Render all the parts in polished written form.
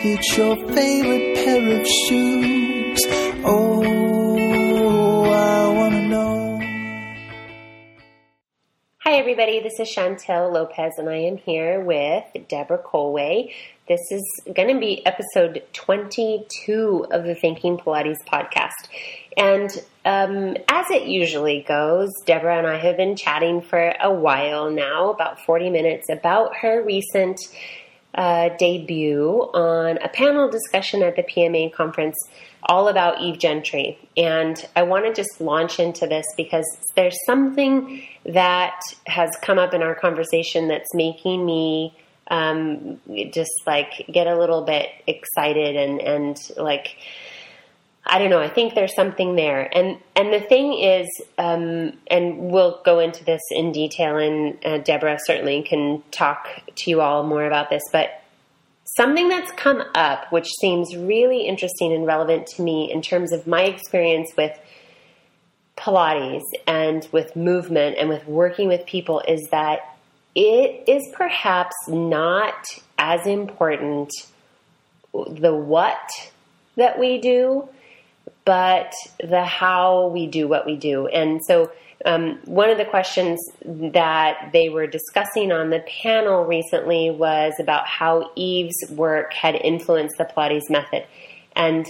it's your favorite pair of shoes. Oh, I want to know. Hi, everybody. This is Chantel Lopez, and I am here with Deborah Colway. This is going to be episode 22 of the Thinking Pilates podcast. And as it usually goes, Deborah and I have been chatting for a while now, about 40 minutes, about her recent debut on a panel discussion at the PMA conference all about Eve Gentry. And I want to just launch into this because there's something that has come up in our conversation that's making me just like get a little bit excited and like, I don't know, I think there's something there. And the thing is, and we'll go into this in detail, and Deborah certainly can talk to you all more about this, but something that's come up, which seems really interesting and relevant to me in terms of my experience with Pilates and with movement and with working with people, is that it is perhaps not as important the what that we do, but the how we do what we do. And so one of the questions that they were discussing on the panel recently was about how Eve's work had influenced the Pilates method. And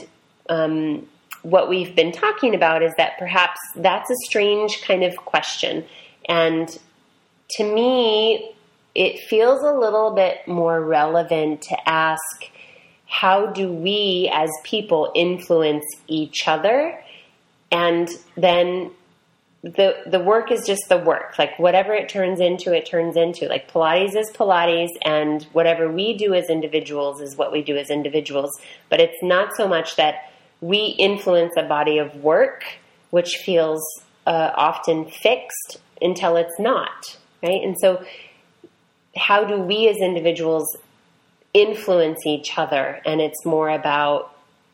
what we've been talking about is that perhaps that's a strange kind of question. And to me, it feels a little bit more relevant to ask, how do we as people influence each other? And then the work is just the work. Like whatever it turns into, it turns into. Like Pilates is Pilates, and whatever we do as individuals is what we do as individuals. But it's not so much that we influence a body of work, which feels often fixed until it's not, right? And so how do we as individuals influence each other? And it's more about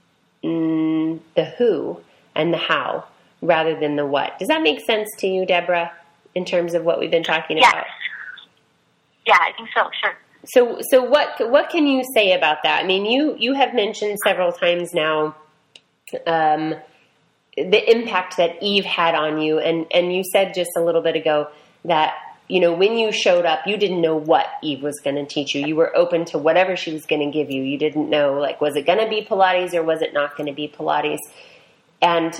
the who and the how rather than the what. Does that make sense to you, Deborah, in terms of what we've been talking about? Yeah, I think so, sure. So what can you say about that? I mean, you have mentioned several times now the impact that Eve had on you, and you said just a little bit ago that, you know, when you showed up, you didn't know what Eve was going to teach you. You were open to whatever she was going to give you. You didn't know, like, was it going to be Pilates or was it not going to be Pilates? And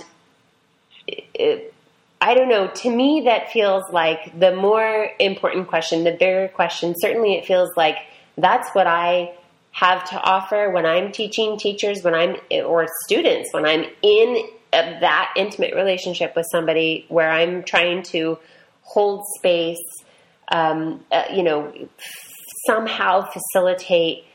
I don't know, to me that feels like the more important question, the bigger question. Certainly it feels like that's what I have to offer when I'm teaching teachers, or students, when I'm in that intimate relationship with somebody where I'm trying to hold space, somehow facilitate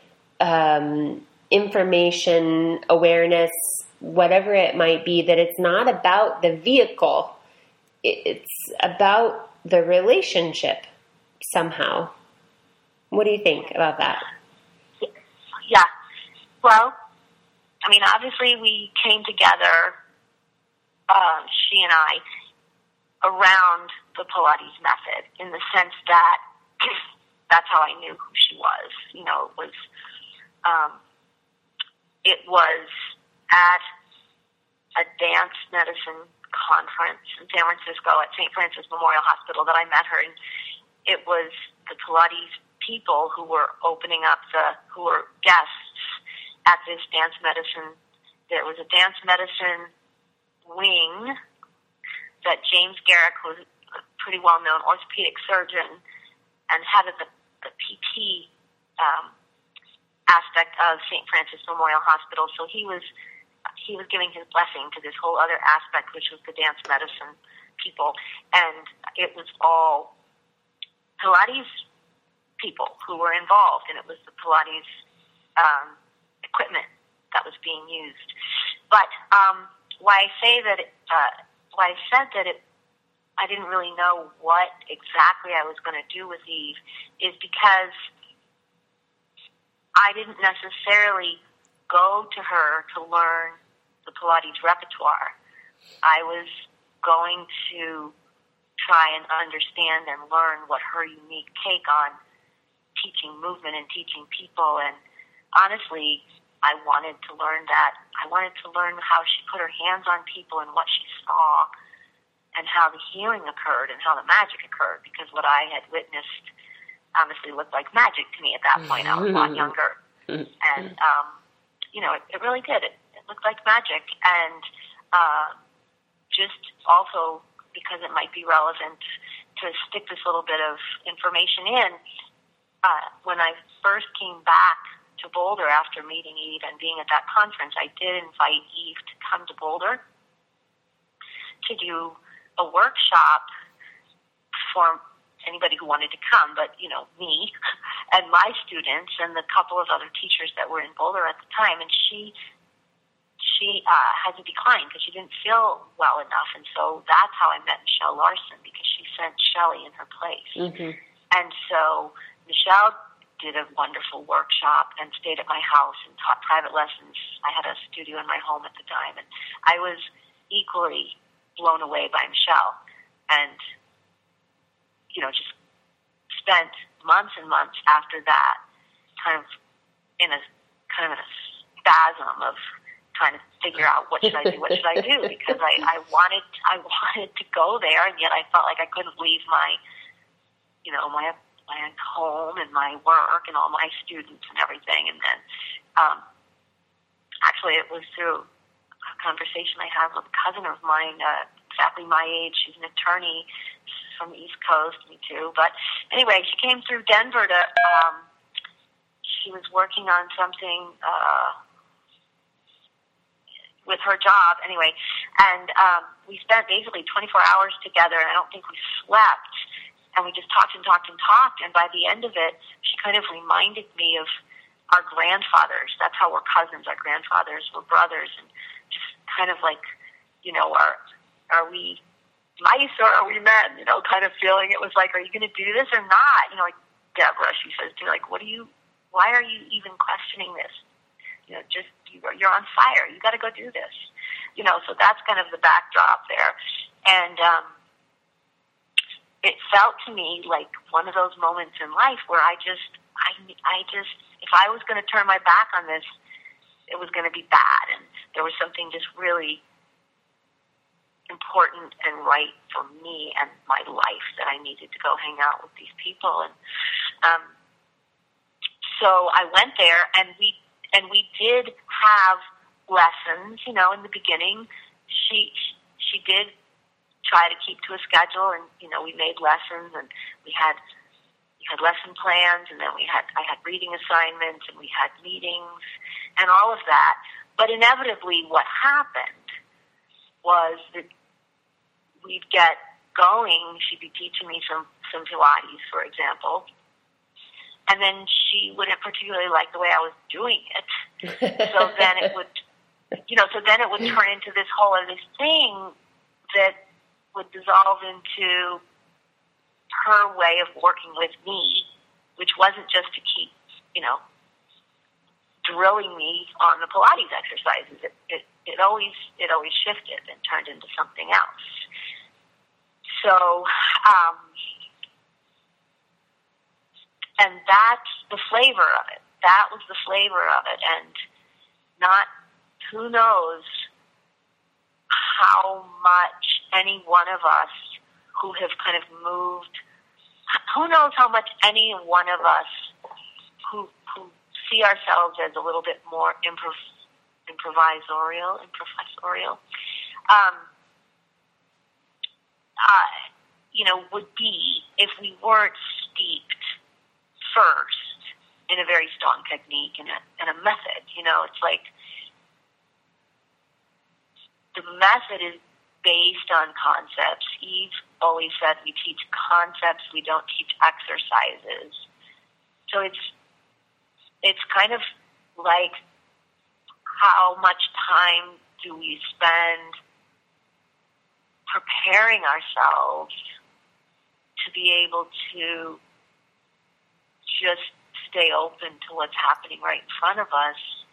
information, awareness, whatever it might be, that it's not about the vehicle. It's about the relationship somehow. What do you think about that? Yeah. Well, I mean, obviously we came together, she and I, around the Pilates method, in the sense that that's how I knew who she was. You know, it was at a dance medicine conference in San Francisco at St. Francis Memorial Hospital that I met her, and it was the Pilates people who were opening up who were guests at this dance medicine. There was a dance medicine wing that James Garrick, was a pretty well-known orthopedic surgeon and head of the PT aspect of St. Francis Memorial Hospital. So he was giving his blessing to this whole other aspect, which was the dance medicine people. And it was all Pilates people who were involved, and it was the Pilates equipment that was being used. But why I said that I didn't really know what exactly I was going to do with Eve is because I didn't necessarily go to her to learn the Pilates repertoire. I was going to try and understand and learn what her unique take on teaching movement and teaching people. And honestly, I wanted to learn that. I wanted to learn how she put her hands on people and what she saw and how the healing occurred and how the magic occurred, because what I had witnessed honestly looked like magic to me at that point. I was a lot younger. And, it really did. It looked like magic. And just also because it might be relevant to stick this little bit of information in, when I first came back to Boulder after meeting Eve and being at that conference, I did invite Eve to come to Boulder to do a workshop for anybody who wanted to come, but, me and my students and the couple of other teachers that were in Boulder at the time. And she had to decline because she didn't feel well enough. And so that's how I met Michelle Larson, because she sent Shelley in her place. Mm-hmm. And so Michelle did a wonderful workshop and stayed at my house and taught private lessons. I had a studio in my home at the time, and I was equally blown away by Michelle, and just spent months and months after that kind of in a spasm of trying to figure out what should I do, because I wanted to go there, and yet I felt like I couldn't leave my home and my work and all my students and everything. And then actually it was through a conversation I had with a cousin of mine, exactly my age. She's an attorney from the East Coast, me too. But anyway, she came through Denver to, she was working on something with her job anyway. And we spent basically 24 hours together, and I don't think we slept. And we just talked and talked and talked. And by the end of it, she kind of reminded me of our grandfathers. That's how we're cousins. Our grandfathers were brothers. And just kind of like, are we mice or are we men? Kind of feeling it was like, are you going to do this or not? Like Deborah, she says to me, like, why are you even questioning this? You're on fire. You got to go do this. So that's kind of the backdrop there. And, it felt to me like one of those moments in life where I just, if I was going to turn my back on this, it was going to be bad. And there was something just really important and right for me and my life that I needed to go hang out with these people. And so I went there, and we did have lessons, in the beginning. She did try to keep to a schedule, and we made lessons, and we had lesson plans, and then I had reading assignments, and we had meetings and all of that. But inevitably what happened was that we'd get going. She'd be teaching me some Pilates, for example, and then she wouldn't particularly like the way I was doing it. So then it would turn into this whole other thing that would dissolve into her way of working with me, which wasn't just to keep, drilling me on the Pilates exercises. It always shifted and turned into something else. So, and that's the flavor of it. That was the flavor of it, and who knows how much any one of us who have kind of moved, who knows how much any one of us who see ourselves as a little bit more improvisorial, would be if we weren't steeped first in a very strong technique and a method. It's like the method is based on concepts. Eve always said we teach concepts, we don't teach exercises. So it's kind of like, how much time do we spend preparing ourselves to be able to just stay open to what's happening right in front of us.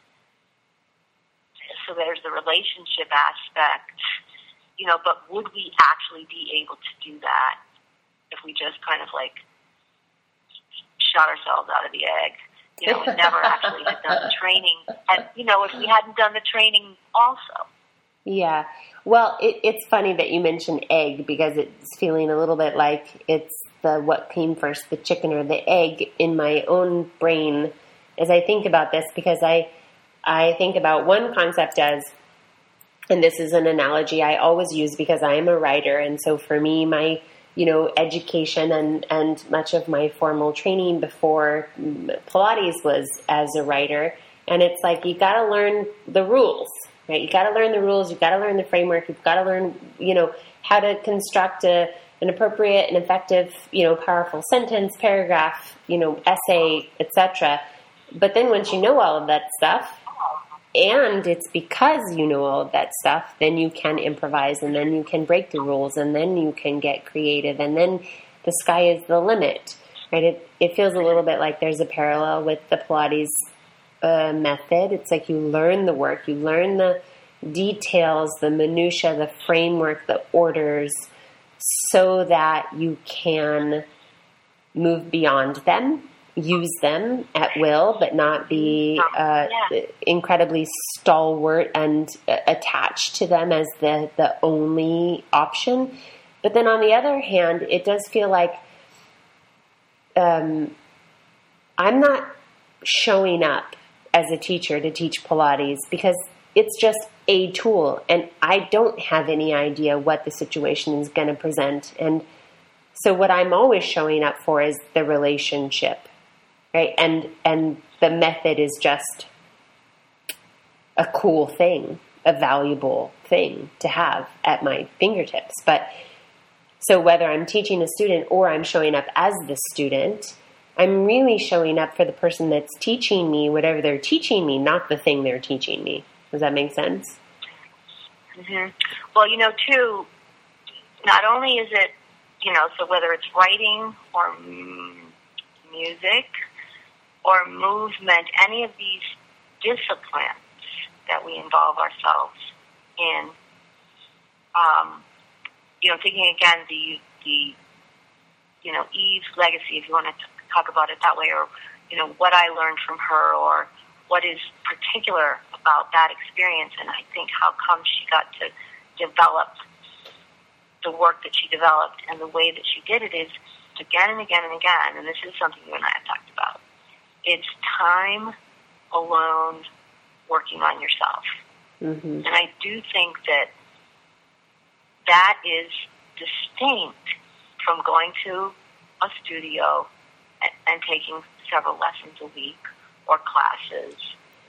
So there's the relationship aspect, but would we actually be able to do that if we just kind of like shot ourselves out of the egg We never actually had done the training. And, if we hadn't done the training also. Yeah. Well, it's funny that you mentioned egg, because it's feeling a little bit like it's what came first, the chicken or the egg, in my own brain as I think about this, because I think about one concept as, and this is an analogy I always use because I am a writer, and so for me, my education and much of my formal training before Pilates was as a writer, and it's like you got to learn the rules. Right, you got to learn the rules. You've got to learn the framework. You've got to learn, how to construct an appropriate and effective, powerful sentence, paragraph, essay, etc. But then once you know all of that stuff, and it's because you know all of that stuff, then you can improvise, and then you can break the rules, and then you can get creative, and then the sky is the limit. Right? It feels a little bit like there's a parallel with the Pilates method. It's like you learn the work, you learn the details, the minutia, the framework, the orders, so that you can move beyond them, use them at will, but not be incredibly stalwart and attached to them as the only option. But then on the other hand, it does feel like I'm not showing up as a teacher to teach Pilates because it's just a tool, and I don't have any idea what the situation is going to present. And so what I'm always showing up for is the relationship, right? And the method is just a cool thing, a valuable thing to have at my fingertips. But so whether I'm teaching a student or I'm showing up as the student, I'm really showing up for the person that's teaching me whatever they're teaching me, not the thing they're teaching me. Does that make sense? Mm-hmm. Well, too, not only is it, so whether it's writing or music or movement, any of these disciplines that we involve ourselves in, thinking again, the Eve's legacy, if you want to talk about it that way, or, what I learned from her, or what is particular about that experience, and I think how come she got to develop the work that she developed and the way that she did it is again and again and again, and this is something you and I have talked about, it's time alone working on yourself. Mm-hmm. And I do think that is distinct from going to a studio and taking several lessons a week or classes.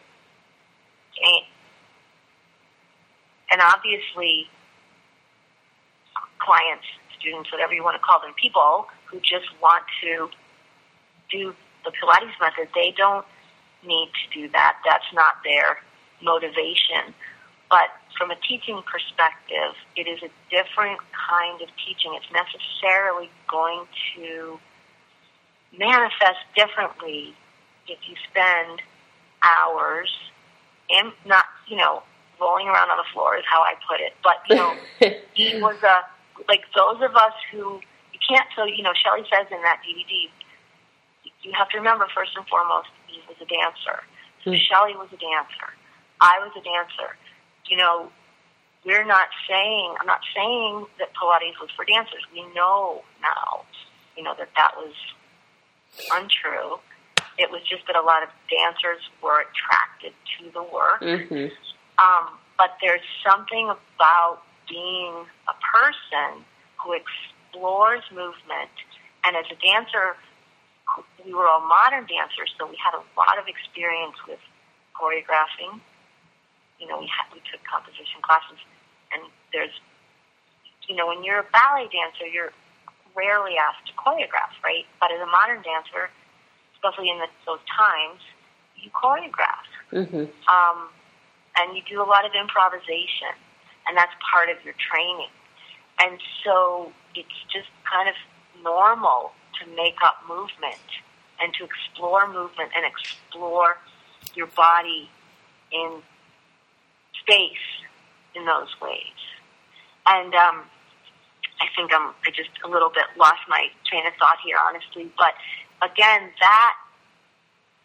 And obviously, clients, students, whatever you want to call them, people who just want to do the Pilates method, they don't need to do that. That's not their motivation. But from a teaching perspective, it is a different kind of teaching. It's necessarily going to manifest differently if you spend hours in, not, rolling around on the floor is how I put it. But, he was like those of us who, you can't, so, Shelley says in that DVD, you have to remember, first and foremost, he was a dancer. So Shelley was a dancer. I was a dancer. I'm not saying that Pilates was for dancers. We know now, that was untrue. It was just that a lot of dancers were attracted to the work. Mm-hmm. But there's something about being a person who explores movement. And as a dancer, we were all modern dancers, so we had a lot of experience with choreographing. We took composition classes, and there's, when you're a ballet dancer, you're rarely asked to choreograph, right? But as a modern dancer, especially in those times, you choreograph. Mm-hmm. And you do a lot of improvisation, and that's part of your training. And so it's just kind of normal to make up movement and to explore movement and explore your body in space in those ways. And I think I just a little bit lost my train of thought here, honestly. But again,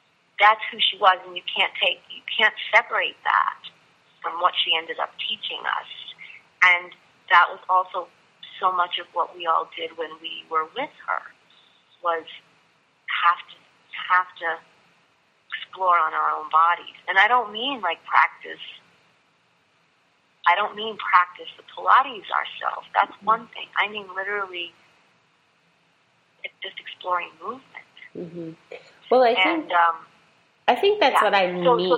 that's who she was, and you can't separate that from what she ended up teaching us. And that was also so much of what we all did when we were with her, was have to explore on our own bodies. And I don't mean practice the Pilates ourselves. That's one thing. I mean literally just exploring movement. Mm-hmm. Well, I think that's what I mean. So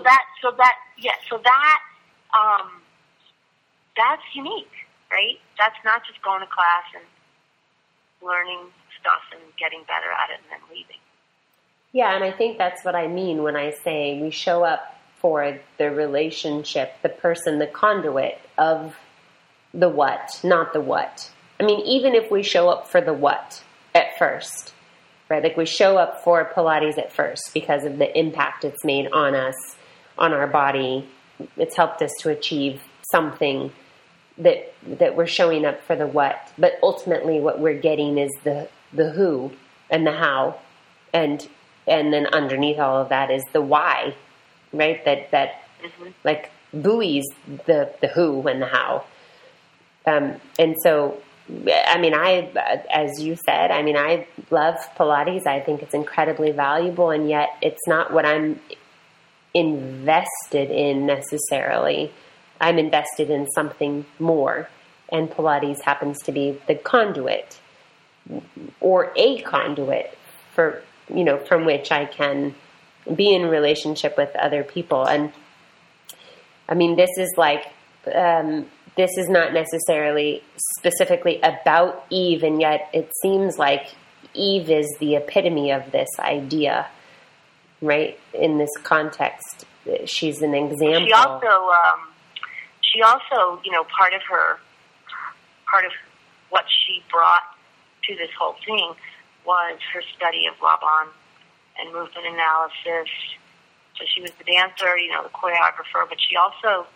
that's unique, right? That's not just going to class and learning stuff and getting better at it and then leaving. Yeah, and I think that's what I mean when I say we show up for the relationship, the person, the conduit of the what, not the what. I mean, even if we show up for the what at first, right? Like we show up for Pilates at first because of the impact it's made on us, on our body. It's helped us to achieve something that we're showing up for the what. But ultimately what we're getting is the who and the how. And then underneath all of that is the why, right? That like buoys the who and the how. And so, I mean, as you said, I mean, I love Pilates. I think it's incredibly valuable, and yet it's not what I'm invested in necessarily. I'm invested in something more, and Pilates happens to be the conduit or a conduit for, from which I can be in relationship with other people. And I mean, this is this is not necessarily specifically about Eve, and yet it seems like Eve is the epitome of this idea, right? In this context, she's an example. She also, part of what she brought to this whole thing was her study of Laban and movement analysis. So she was the dancer, the choreographer, but she also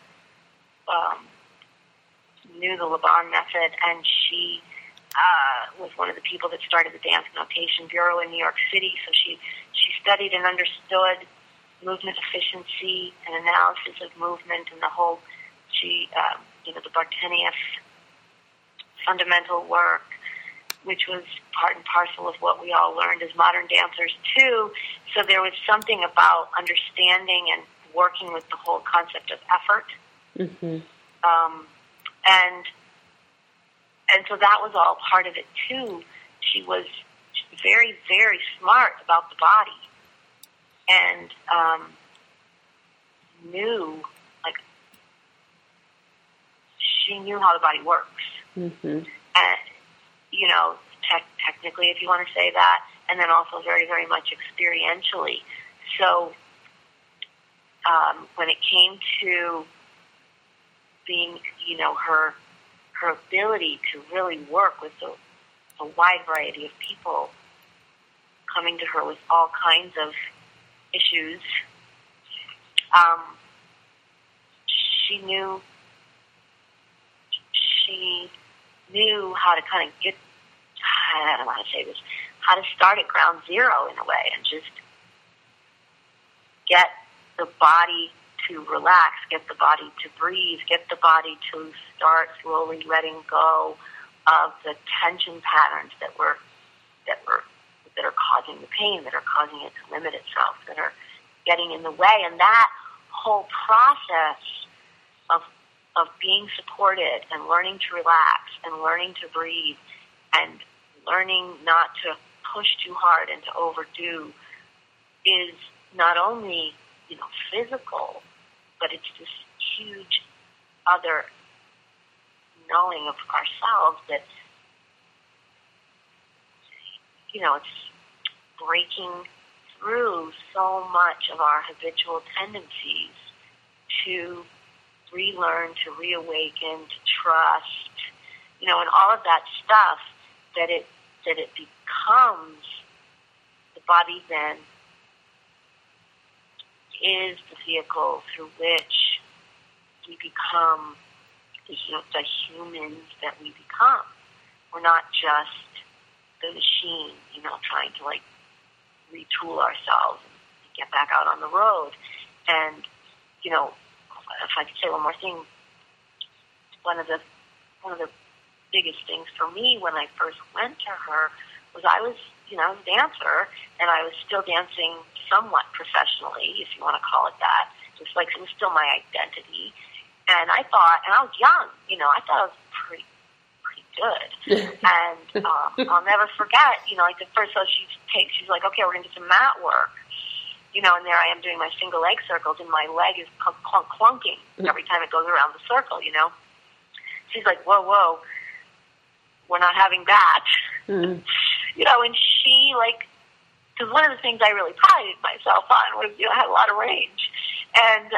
knew the Laban method, and she was one of the people that started the Dance Notation Bureau in New York City. So she studied and understood movement efficiency and analysis of movement and the whole, the Bartenieff fundamental work, which was part and parcel of what we all learned as modern dancers too. So there was something about understanding and working with the whole concept of effort. Mm-hmm. And so that was all part of it too. She was very, very smart about the body and she knew how the body works. Mm-hmm. And, technically, if you want to say that, and then also very, very much experientially. So when it came to being, her ability to really work with a wide variety of people coming to her with all kinds of issues, she knew how to kind of get, I don't know how to say this, how to start at ground zero in a way and just get the body to relax, get the body to breathe, get the body to start slowly letting go of the tension patterns that are causing the pain, that are causing it to limit itself, that are getting in the way. And that whole process of being supported and learning to relax and learning to breathe and learning not to push too hard and to overdo is not only, physical, but it's this huge other knowing of ourselves that, it's breaking through so much of our habitual tendencies to relearn, to reawaken, to trust, and all of that stuff, that it becomes, the body then is the vehicle through which we become the humans that we become. We're not just the machine, trying to retool ourselves and get back out on the road. And, you know, if I could say one more thing, one of the biggest things for me when I first went to her was I was a dancer, and I was still dancing somewhat professionally, if you want to call it that. Just like it was still my identity. And I thought, and I was young, I thought I was pretty good. And I'll never forget, like the first show she's like, okay, we're going to do some mat work. And there I am doing my single leg circles, and my leg is clunking every time it goes around the circle, She's like, whoa, we're not having that. Mm-hmm. And she, because one of the things I really prided myself on was, I had a lot of range. And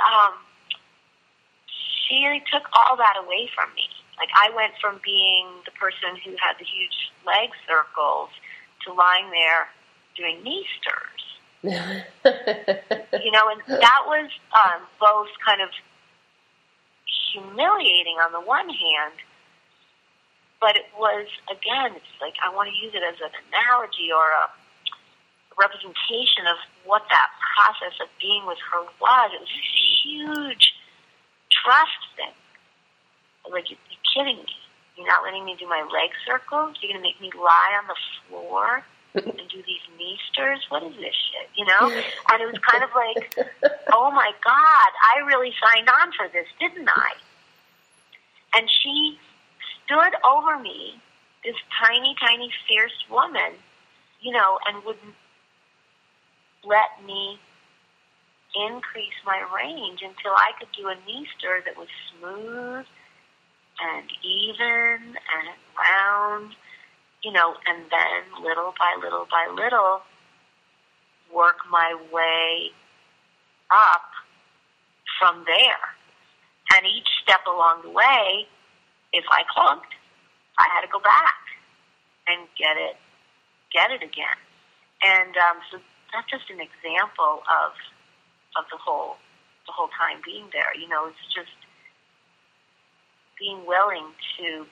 she took all that away from me. I went from being the person who had the huge leg circles to lying there doing knee stirs. And that was both kind of humiliating on the one hand, but it was, again, it's like I want to use it as an analogy or a representation of what that process of being with her was. It was this huge trust thing. Like, you're kidding me. You're not letting me do my leg circles? You're going to make me lie on the floor and do these knee stirs? What is this shit, And it was kind of like, oh my God, I really signed on for this, didn't I? And she stood over me, this tiny, tiny, fierce woman, and wouldn't let me increase my range until I could do a knee stir that was smooth and even and round, and then little by little by little work my way up from there. And each step along the way, if I clunked, I had to go back and get it again. And so that's just an example of the whole time being there. It's just being willing to,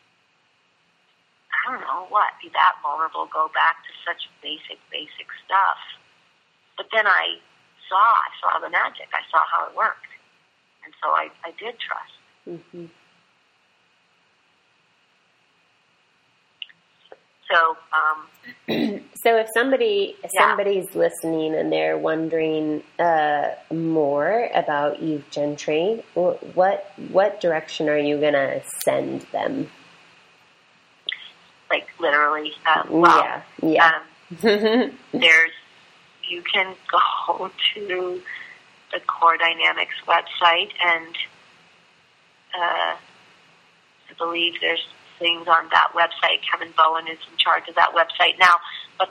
be that vulnerable, go back to such basic stuff. But then I saw the magic. I saw how it worked. And so I did trust. Mm-hmm. So if somebody's listening and they're wondering more about Eve Gentry, what direction are you gonna send them? Like literally, yeah. You can go to the Core Dynamics website, and I believe there's things on that website. Kevin Bowen is in charge of that website now, but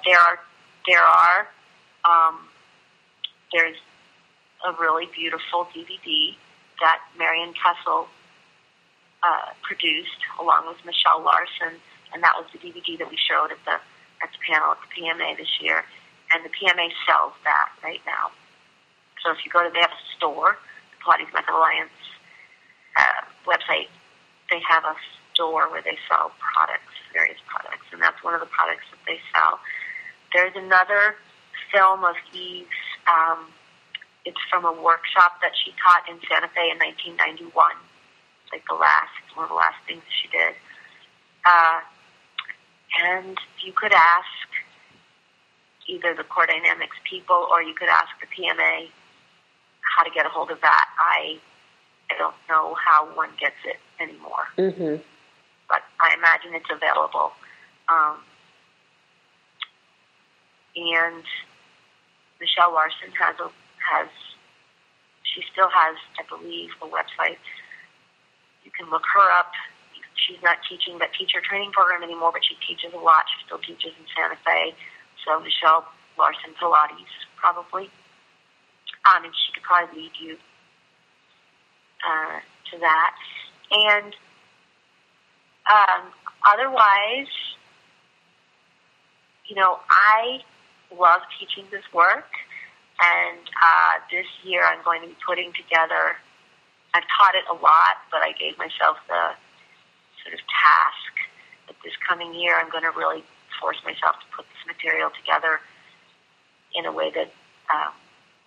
there's a really beautiful DVD that Marion Kessel produced along with Michelle Larson, and that was the DVD that we showed at the panel at the PMA this year. And the PMA sells that right now. So if you go to, they have a store, the Pilates Method Alliance website, they have a store where they sell various products, and that's one of the products that they sell. There's another film of Eve's, it's from a workshop that she taught in Santa Fe in 1991. It's like one of the last things she did. And you could ask either the Core Dynamics people, or you could ask the PMA how to get a hold of that. I don't know how one gets it anymore. Mm-hmm. But I imagine it's available. And Michelle Larson she still has, I believe, a website. You can look her up. She's not teaching that teacher training program anymore, but she teaches a lot. She still teaches in Santa Fe. So Michelle Larson Pilates, probably. And she could probably lead you to that. And otherwise, I love teaching this work. And this year I'm going to be putting together, I've taught it a lot, but I gave myself the sort of task that this coming year I'm going to really force myself to put this material together in a way that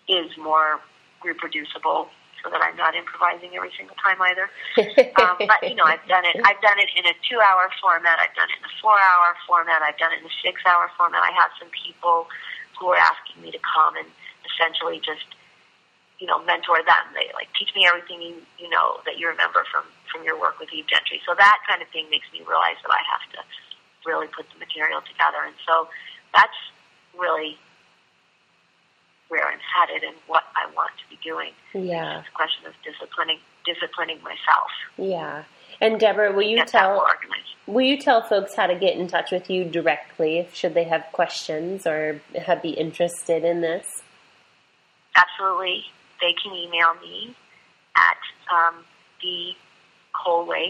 is more reproducible, so that I'm not improvising every single time either. But I've done it in a 2-hour format. I've done it in a 4-hour format. I've done it in a 6-hour format. I have some people who are asking me to come and essentially just, mentor them. They teach me everything that you remember from your work with Eve Gentry. So that kind of thing makes me realize that I have to really put the material together. And so that's really where I'm headed and what I want to be doing. Yeah. It's a question of disciplining myself. Yeah. And Deborah, will you tell folks how to get in touch with you directly should they have questions or be interested in this? Absolutely. They can email me at dkolwey,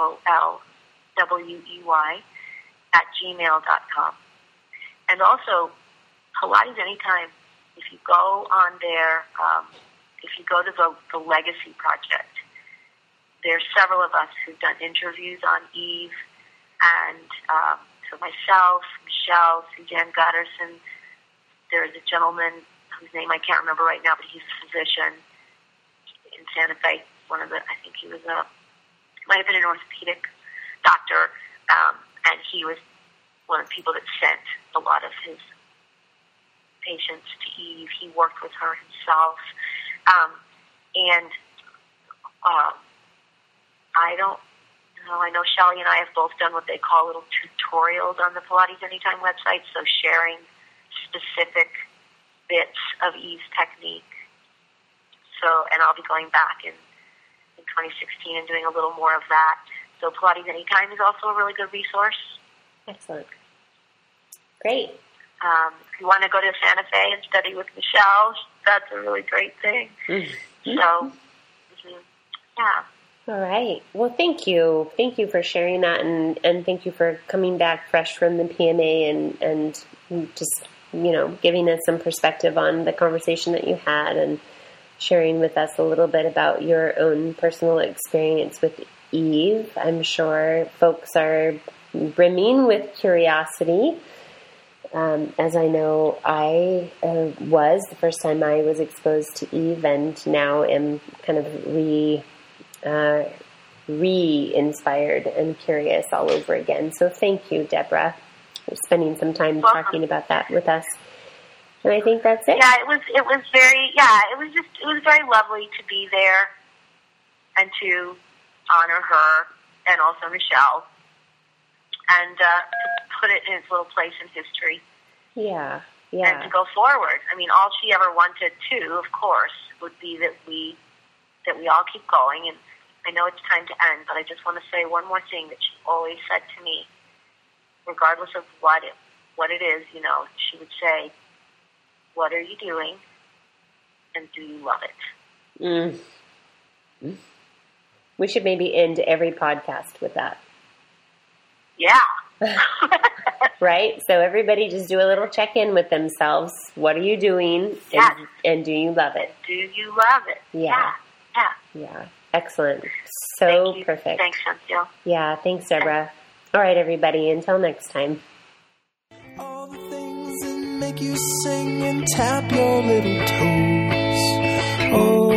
KOLWEY, @gmail.com. And also, Pilates Anytime, if you go on there, if you go to the Legacy Project, there's several of us who've done interviews on Eve, and so myself, Michelle, Suzanne Gutterson, there's a gentleman whose name I can't remember right now, but he's a physician in Santa Fe, I think he might have been an orthopedic doctor, and he was one of the people that sent a lot of his patients to Eve. He worked with her himself. I know Shelley and I have both done what they call little tutorials on the Pilates Anytime website, so sharing specific bits of Eve's technique. And I'll be going back in 2016 and doing a little more of that. So Pilates Anytime is also a really good resource. Excellent. Great. If you want to go to Santa Fe and study with Michelle, that's a really great thing. Mm-hmm. So, yeah. All right. Well, thank you. Thank you for sharing that, and thank you for coming back fresh from the PMA and just, giving us some perspective on the conversation that you had and sharing with us a little bit about your own personal experience with Eve. I'm sure folks are brimming with curiosity. As I know, I was the first time I was exposed to Eve, and now am kind of re-inspired and curious all over again. So thank you, Deborah, for spending some time talking about that with us. And I think that's it. Yeah, it was very lovely to be there and to honor her and also Michelle, and to put it in its little place in history. Yeah. And to go forward. I mean, all she ever wanted to, of course, would be that we all keep going. And I know it's time to end, but I just want to say one more thing that she always said to me, regardless of what it is, she would say, "What are you doing? And do you love it?" Mm. We should maybe end every podcast with that. Yeah. Right? So everybody just do a little check-in with themselves. What are you doing? Yes. And do you love it? Do you love it? Yeah. Yeah. Excellent. So perfect. Thanks, Chantel. Yeah. Thanks, Deborah. All right, everybody. Until next time. All the things that make you sing and tap your little toes. Oh.